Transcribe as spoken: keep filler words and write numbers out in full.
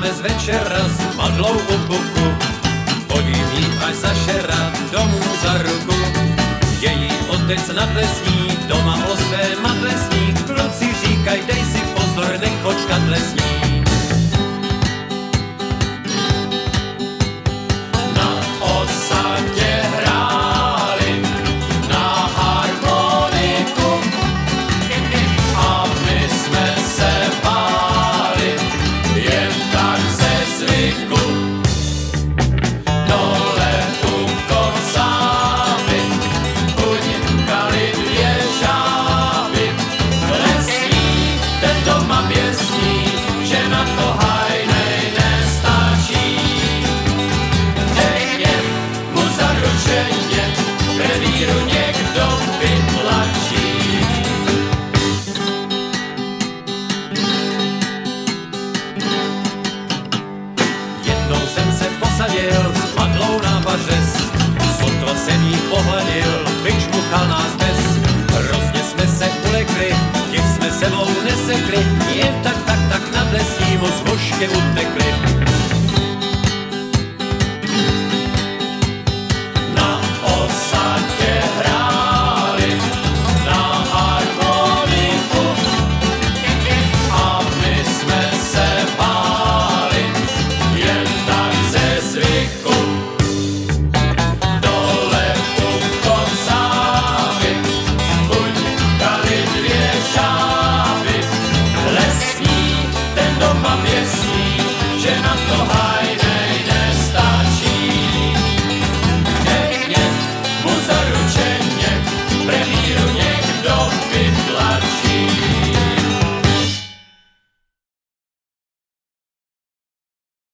dnes večera s madlou u buku. Vodím jí až za šera domů za ruku. Její otec nadlesní doma o své madle sní. Kluci říkaj, dej si pozor, nechoď kadle sní. Na osadě hráli na harmoniku a my jsme se báli jen tak ze zvyku. Dole u Kocávy unikali dvě žáby. Lesní, ten doma pěsní, že na to hajnej nestačí. Denně mu zaručeně revíru někdo vytlačí. Jednou jsem se posadil s madlou na pařez, sotva jsem jí pohladil, vyčmuchal nás bez. Hrozně jsme se ulekli, těch jsme sebou nesekli, jen tak, tak, tak nad lesní moc hošky utekli.